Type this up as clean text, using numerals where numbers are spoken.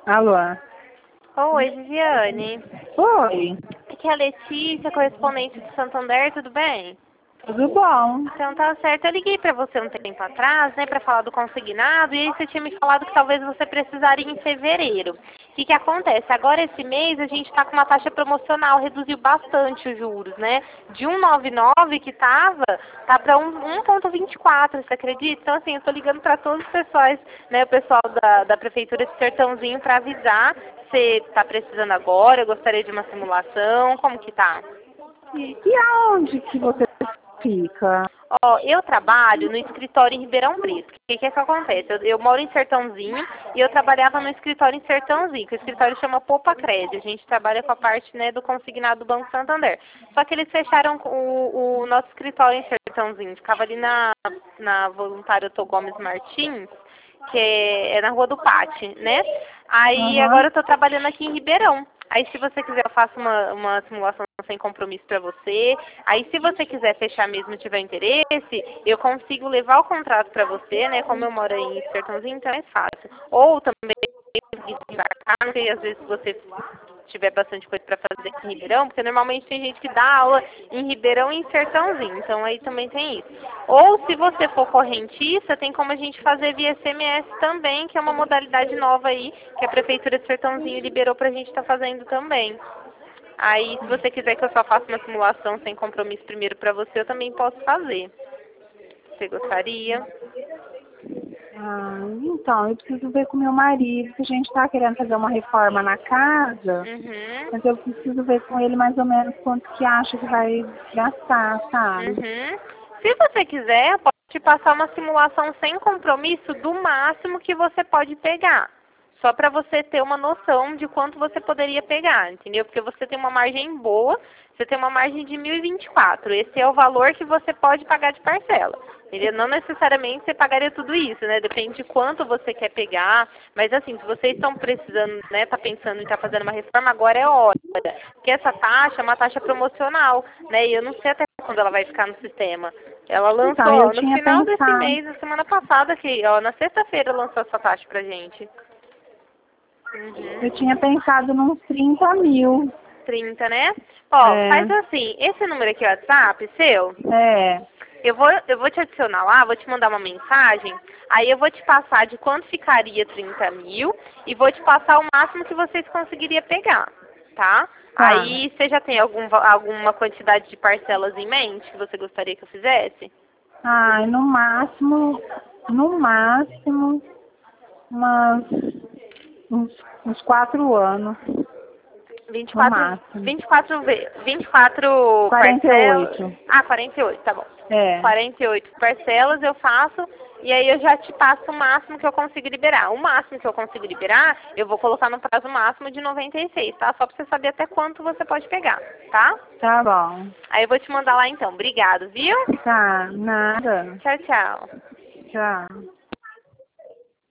Alô? Oi, Viviane. Oi, Aqui é a Letícia, correspondente do Santander, tudo bem? tudo bom? Então tá certo. Eu liguei pra você um tempo atrás, né, pra falar do consignado, e aí você tinha me falado que talvez você precisaria em fevereiro. O que que acontece? Agora esse mês a gente tá com uma taxa promocional, reduziu bastante os juros, né? De 1,99 que tá pra 1,24, você acredita? Então assim, eu tô ligando pra todos os pessoais, né, o pessoal da Prefeitura de Sertãozinho pra avisar se tá precisando agora, eu gostaria de uma simulação, como que tá? E aonde que você fica? Ó, eu trabalho no escritório em Ribeirão Preto. O que que acontece? Eu moro em Sertãozinho e eu trabalhava no escritório em Sertãozinho, que o escritório chama Poupa Crédito. A gente trabalha com a parte, né, do consignado do Banco Santander. Só que eles fecharam o nosso escritório em Sertãozinho. Ficava ali na Voluntário Tô Gomes Martins, que é na Rua do Pátio, né? Aí Aham. agora eu tô trabalhando aqui em Ribeirão. Aí se você quiser eu faço uma simulação sem compromisso para você. Aí se você quiser fechar mesmo e tiver interesse, eu consigo levar o contrato para você, né? Como eu moro aí em Sertãozinho, então é fácil. Ou também embarcar, não sei, às vezes se você tiver bastante coisa para fazer em Ribeirão, porque normalmente tem gente que dá aula em Ribeirão e em Sertãozinho, então aí também tem isso. Ou se você for correntista, tem como a gente fazer via SMS também, que é uma modalidade nova aí, que a Prefeitura de Sertãozinho liberou pra gente estar fazendo também. Aí, se você quiser que eu só faça uma simulação sem compromisso primeiro pra você, eu também posso fazer. Você gostaria? Ah, então, eu preciso ver com meu marido, que a gente tá querendo fazer uma reforma na casa, Uhum. mas eu preciso ver com ele mais ou menos quanto que acha que vai gastar, sabe? Uhum. Se você quiser, eu posso te passar uma simulação sem compromisso do máximo que você pode pegar. Só para você ter uma noção de quanto você poderia pegar, entendeu? Porque você tem uma margem boa, você tem uma margem de 1.024. Esse é o valor que você pode pagar de parcela. Entendeu? Não necessariamente você pagaria tudo isso, né? Depende de quanto você quer pegar. Mas assim, se vocês estão precisando, né, tá pensando em estar fazendo uma reforma, agora é hora. Porque essa taxa é uma taxa promocional, né? E eu não sei até quando ela vai ficar no sistema. Ela lançou, Então, eu ó, no tinha final desse pensado, mês, na semana passada, aqui, ó, na sexta-feira lançou essa taxa pra gente. eu Uhum. tinha pensado nos 30 mil. 30, né? Ó, faz assim, esse número aqui, o WhatsApp, seu, É. eu vou te adicionar lá, vou te mandar uma mensagem, aí eu vou te passar de quanto ficaria 30 mil e vou te passar o máximo que vocês conseguiriam pegar, tá? Tá. Aí você já tem alguma quantidade de parcelas em mente que você gostaria que eu fizesse? Ai, no máximo, umas, uns 4 anos, no 24, máximo. 24 parcelas. 48. Ah, 48, tá bom. É. 48 parcelas eu faço e aí eu já te passo o máximo que eu consigo liberar. O máximo que eu consigo liberar, eu vou colocar no prazo máximo de 96, tá? Só pra você saber até quanto você pode pegar, tá? Tá bom. Aí eu vou te mandar lá então. Obrigado, viu? Tá, nada. Tchau, tchau. Tchau.